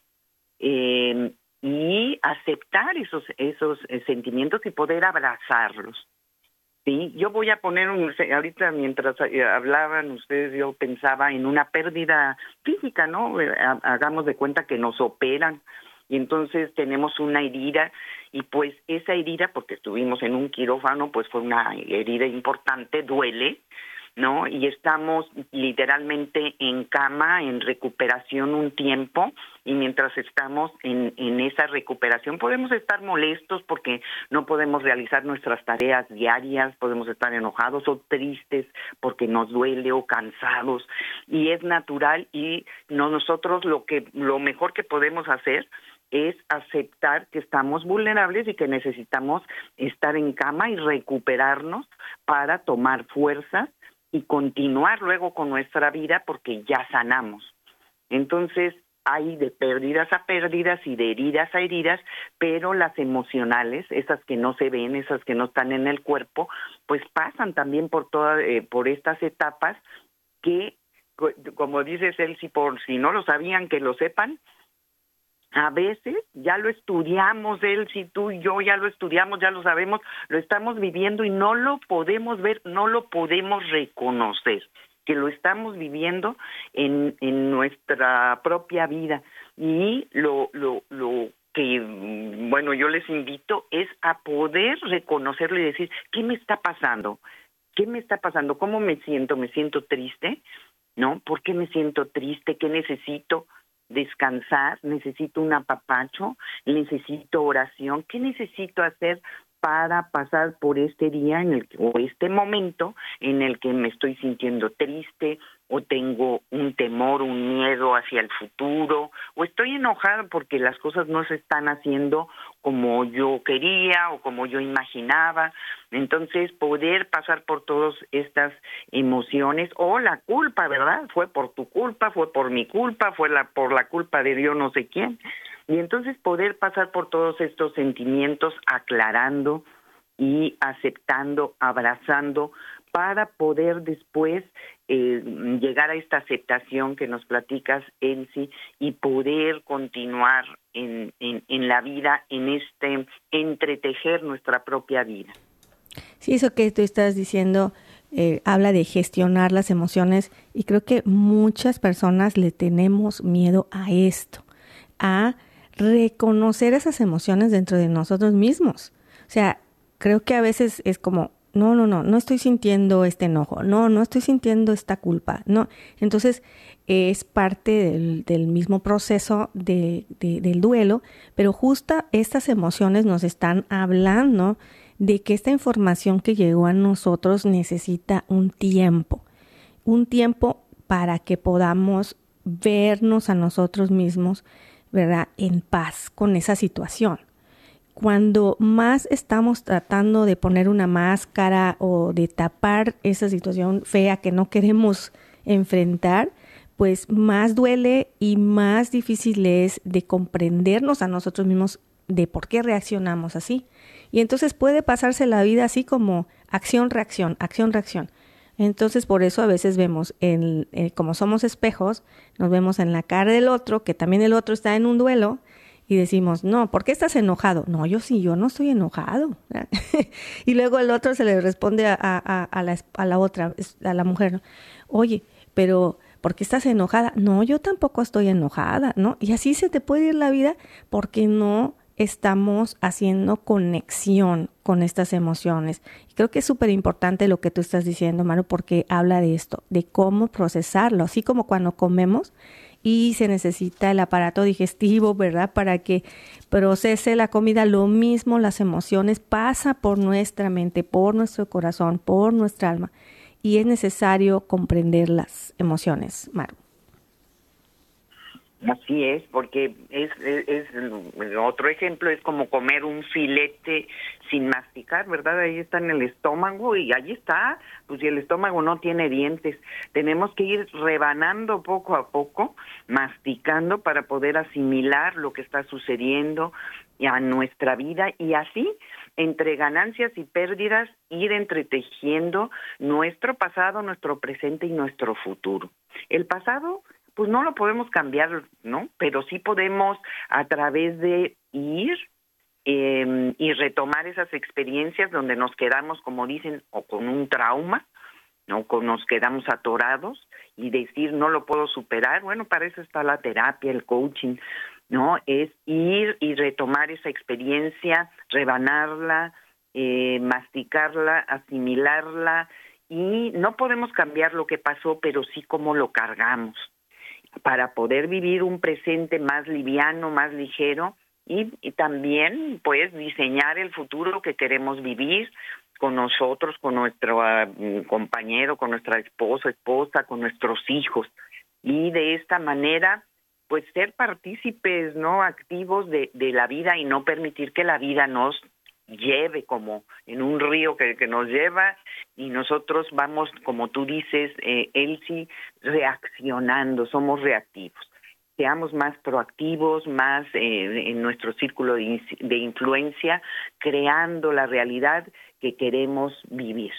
eh, y aceptar esos, esos eh, sentimientos y poder abrazarlos. Sí, yo voy a poner un, ahorita mientras hablaban ustedes, yo pensaba en una pérdida física, ¿no? Hagamos de cuenta que nos operan y entonces tenemos una herida, y pues esa herida, porque estuvimos en un quirófano, pues fue una herida importante, duele, ¿no? Y estamos literalmente en cama, en recuperación un tiempo, y mientras estamos en, en esa recuperación podemos estar molestos porque no podemos realizar nuestras tareas diarias, podemos estar enojados o tristes porque nos duele, o cansados, y es natural. Y no, nosotros lo que lo mejor que podemos hacer es aceptar que estamos vulnerables y que necesitamos estar en cama y recuperarnos para tomar fuerzas y continuar luego con nuestra vida porque ya sanamos. Entonces hay de pérdidas a pérdidas y de heridas a heridas, pero las emocionales, esas que no se ven, esas que no están en el cuerpo, pues pasan también por toda, eh, por estas etapas que, como dices él, si por si no lo sabían, que lo sepan. A veces ya lo estudiamos, él, si tú y yo ya lo estudiamos, ya lo sabemos, lo estamos viviendo y no lo podemos ver, no lo podemos reconocer, que lo estamos viviendo en, en nuestra propia vida. Y lo, lo, lo que, bueno, yo les invito es a poder reconocerlo y decir, ¿qué me está pasando? ¿Qué me está pasando? ¿Cómo me siento? ¿Me siento triste? ¿No? ¿Por qué me siento triste? ¿Qué necesito? Descansar, necesito un apapacho, necesito oración. ¿Qué necesito hacer para pasar por este día en el que, o este momento en el que me estoy sintiendo triste, o tengo un temor, un miedo hacia el futuro, o estoy enojada porque las cosas no se están haciendo como yo quería o como yo imaginaba. Entonces, poder pasar por todas estas emociones, o la culpa, ¿verdad? Fue por tu culpa, fue por mi culpa, fue la, por la culpa de Dios no sé quién. Y entonces poder pasar por todos estos sentimientos aclarando y aceptando, abrazando, para poder después eh, llegar a esta aceptación que nos platicas, Elsie, y poder continuar en, en, en la vida, en este entretejer nuestra propia vida. Sí, eso que tú estás diciendo eh, habla de gestionar las emociones, y creo que muchas personas le tenemos miedo a esto, a reconocer esas emociones dentro de nosotros mismos. O sea, creo que a veces es como, no, no, no, no estoy sintiendo este enojo, no, no estoy sintiendo esta culpa, no. Entonces, es parte del, del mismo proceso de, de, del duelo, pero justo estas emociones nos están hablando de que esta información que llegó a nosotros necesita un tiempo, un tiempo para que podamos vernos a nosotros mismos, ¿verdad?, en paz con esa situación. Cuando más estamos tratando de poner una máscara o de tapar esa situación fea que no queremos enfrentar, pues más duele y más difícil es de comprendernos a nosotros mismos de por qué reaccionamos así. Y entonces puede pasarse la vida así como acción-reacción, acción-reacción. Entonces por eso a veces vemos, en, eh, como somos espejos, nos vemos en la cara del otro, que también el otro está en un duelo, y decimos, no, ¿por qué estás enojado? No, yo sí, yo no estoy enojado. Y luego el otro se le responde a, a, a, la, a la otra, a la mujer, ¿no? Oye, pero ¿por qué estás enojada? No, yo tampoco estoy enojada, ¿no? Y así se te puede ir la vida porque no estamos haciendo conexión con estas emociones. Y creo que es súper importante lo que tú estás diciendo, Maru, porque habla de esto, de cómo procesarlo, así como cuando comemos y se necesita el aparato digestivo, ¿verdad?, para que procese la comida. Lo mismo, las emociones pasa por nuestra mente, por nuestro corazón, por nuestra alma, y es necesario comprender las emociones, Maru. Así es, porque es, es, es otro ejemplo, es como comer un filete sin masticar, ¿verdad? Ahí está en el estómago y ahí está, pues si el estómago no tiene dientes, tenemos que ir rebanando poco a poco, masticando para poder asimilar lo que está sucediendo a nuestra vida, y así, entre ganancias y pérdidas, ir entretejiendo nuestro pasado, nuestro presente y nuestro futuro. El pasado, pues no lo podemos cambiar, ¿no? Pero sí podemos, a través de ir eh, y retomar esas experiencias donde nos quedamos, como dicen, o con un trauma, ¿no? O nos quedamos atorados y decir, no lo puedo superar. Bueno, para eso está la terapia, el coaching, ¿no? Es ir y retomar esa experiencia, rebanarla, eh, masticarla, asimilarla, y no podemos cambiar lo que pasó, pero sí cómo lo cargamos, para poder vivir un presente más liviano, más ligero, y, y también pues diseñar el futuro que queremos vivir con nosotros, con nuestro uh, compañero, con nuestra esposo, esposa, con nuestros hijos, y de esta manera pues ser partícipes, ¿no?, activos de, de la vida, y no permitir que la vida nos lleve como en un río que, que nos lleva, y nosotros vamos, como tú dices, eh, Elsie, reaccionando, somos reactivos. Seamos más proactivos, más eh, en nuestro círculo de, de influencia, creando la realidad que queremos vivir.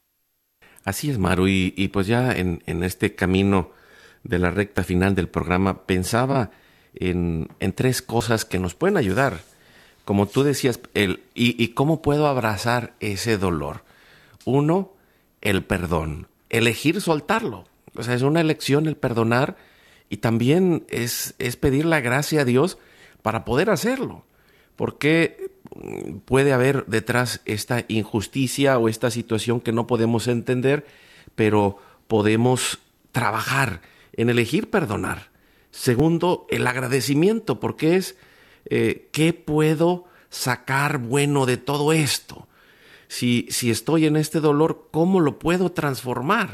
Así es, Maru, y, y pues ya en, en este camino de la recta final del programa, pensaba en, en tres cosas que nos pueden ayudar. Como tú decías, el, y, y cómo puedo abrazar ese dolor. Uno, el perdón. Elegir soltarlo. O sea, es una elección el perdonar, y también es, es pedir la gracia a Dios para poder hacerlo. Porque puede haber detrás esta injusticia o esta situación que no podemos entender, pero podemos trabajar en elegir perdonar. Segundo, el agradecimiento, porque es eh, ¿qué puedo sacar bueno de todo esto? Si, si estoy en este dolor, ¿cómo lo puedo transformar?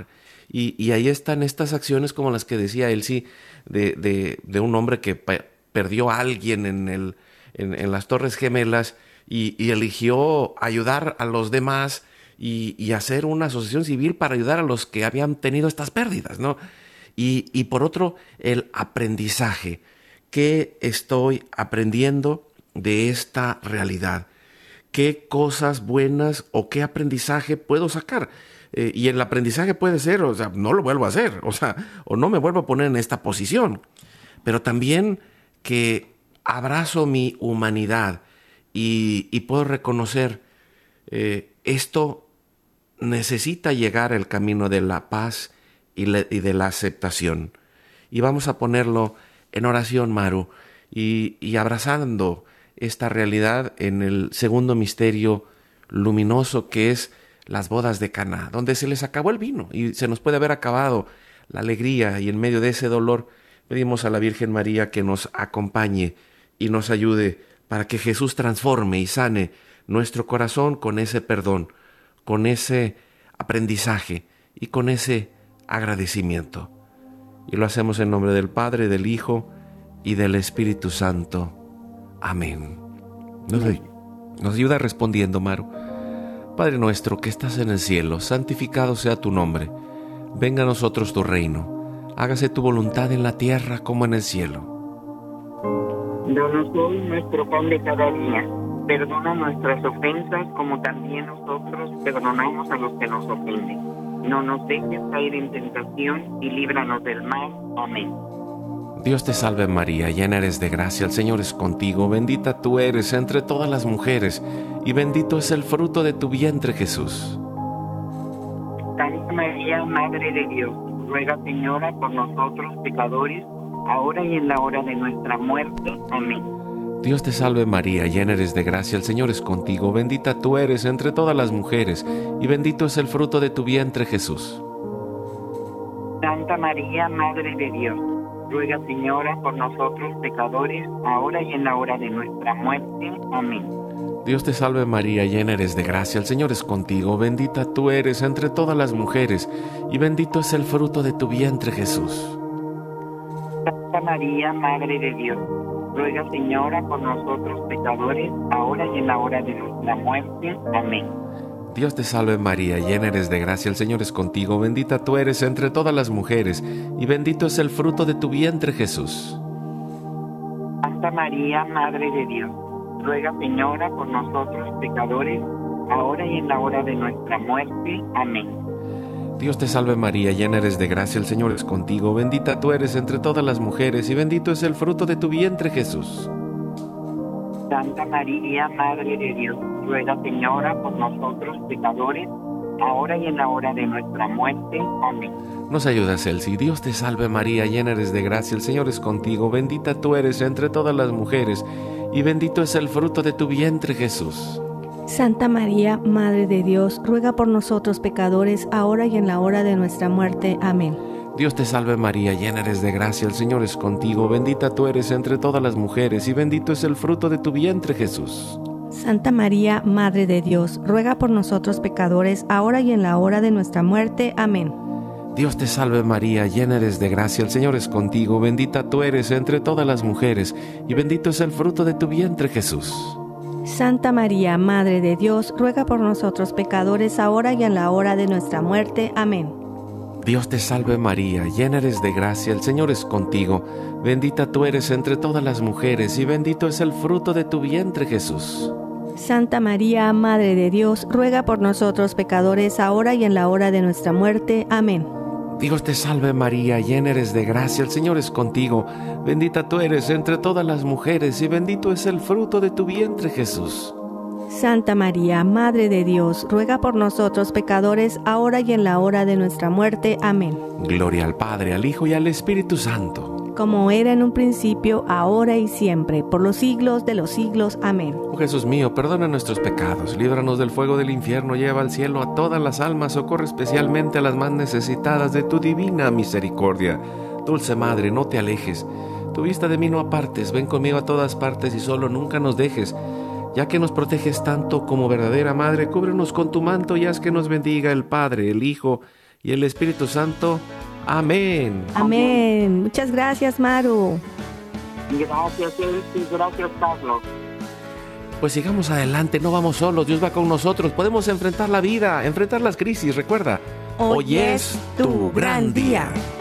Y, y ahí están estas acciones como las que decía Elsie, de, de, de un hombre que pe- perdió a alguien en, el, en, en las Torres Gemelas y, y eligió ayudar a los demás y, y hacer una asociación civil para ayudar a los que habían tenido estas pérdidas, ¿no? Y, y por otro, el aprendizaje. ¿Qué estoy aprendiendo de esta realidad? ¿Qué cosas buenas o qué aprendizaje puedo sacar? Eh, y el aprendizaje puede ser, o sea, no lo vuelvo a hacer, o sea, o no me vuelvo a poner en esta posición. Pero también que abrazo mi humanidad y, y puedo reconocer eh, esto necesita llegar el camino de la paz y, le, y de la aceptación. Y vamos a ponerlo en oración, Maru, y, y abrazando esta realidad en el segundo misterio luminoso que es las bodas de Caná, donde se les acabó el vino y se nos puede haber acabado la alegría, y en medio de ese dolor pedimos a la Virgen María que nos acompañe y nos ayude para que Jesús transforme y sane nuestro corazón con ese perdón, con ese aprendizaje y con ese agradecimiento. Y lo hacemos en nombre del Padre, del Hijo y del Espíritu Santo. Amén. Nos, nos ayuda respondiendo, Maru. Padre nuestro que estás en el cielo, santificado sea tu nombre. Venga a nosotros tu reino. Hágase tu voluntad en la tierra como en el cielo. Danos hoy nuestro pan de cada día. Perdona nuestras ofensas como también nosotros perdonamos a los que nos ofenden. No nos dejes caer en tentación y líbranos del mal. Amén. Dios te salve María, llena eres de gracia, el Señor es contigo, bendita tú eres entre todas las mujeres, y bendito es el fruto de tu vientre Jesús. Santa María, Madre de Dios, ruega, Señora, por nosotros pecadores, ahora y en la hora de nuestra muerte. Amén. Dios te salve María, llena eres de gracia, el Señor es contigo, bendita tú eres entre todas las mujeres, y bendito es el fruto de tu vientre Jesús. Santa María, Madre de Dios, ruega, Señora, por nosotros pecadores, ahora y en la hora de nuestra muerte. Amén. Dios te salve María, llena eres de gracia, el Señor es contigo, bendita tú eres entre todas las mujeres, y bendito es el fruto de tu vientre Jesús. Santa María, Madre de Dios, ruega, Señora, por nosotros pecadores, ahora y en la hora de nuestra muerte. Amén. Dios te salve María, llena eres de gracia, el Señor es contigo, bendita tú eres entre todas las mujeres, y bendito es el fruto de tu vientre Jesús. Santa María, Madre de Dios, ruega, Señora, por nosotros pecadores, ahora y en la hora de nuestra muerte. Amén. Dios te salve María, llena eres de gracia, el Señor es contigo, bendita tú eres entre todas las mujeres, y bendito es el fruto de tu vientre Jesús. Santa María, Madre de Dios, ruega, Señora, por nosotros pecadores, ahora y en la hora de nuestra muerte. Amén. Nos ayudas, Elsie. Dios te salve María, llena eres de gracia, el Señor es contigo, bendita tú eres entre todas las mujeres, y bendito es el fruto de tu vientre Jesús. Santa María, Madre de Dios, ruega por nosotros pecadores, ahora y en la hora de nuestra muerte. Amén. Dios te salve María, llena eres de gracia, el Señor es contigo, bendita tú eres entre todas las mujeres, y bendito es el fruto de tu vientre Jesús. Santa María, Madre de Dios, ruega por nosotros pecadores, ahora y en la hora de nuestra muerte. Amén. Dios te salve María, llena eres de gracia, el Señor es contigo, bendita tú eres entre todas las mujeres, y bendito es el fruto de tu vientre Jesús. Santa María, Madre de Dios, ruega por nosotros pecadores, ahora y en la hora de nuestra muerte. Amén. Dios te salve María, llena eres de gracia, el Señor es contigo, bendita tú eres entre todas las mujeres, y bendito es el fruto de tu vientre Jesús. Santa María, Madre de Dios, ruega por nosotros pecadores, ahora y en la hora de nuestra muerte. Amén. Dios te salve María, llena eres de gracia, el Señor es contigo, bendita tú eres entre todas las mujeres, y bendito es el fruto de tu vientre Jesús. Santa María, Madre de Dios, ruega por nosotros pecadores, ahora y en la hora de nuestra muerte. Amén. Gloria al Padre, al Hijo y al Espíritu Santo. Como era en un principio, ahora y siempre, por los siglos de los siglos. Amén. Oh Jesús mío, perdona nuestros pecados, líbranos del fuego del infierno, lleva al cielo a todas las almas, socorre especialmente a las más necesitadas de tu divina misericordia. Dulce Madre, no te alejes, tu vista de mí no apartes, ven conmigo a todas partes y solo nunca nos dejes. Ya que nos proteges tanto como verdadera Madre, cúbrenos con tu manto y haz que nos bendiga el Padre, el Hijo y el Espíritu Santo. Amén. Amén. Muchas gracias, Maru. Gracias, Elsie. Gracias, Carlos. Pues sigamos adelante, no vamos solos, Dios va con nosotros. Podemos enfrentar la vida, enfrentar las crisis. Recuerda, Hoy es tu gran día.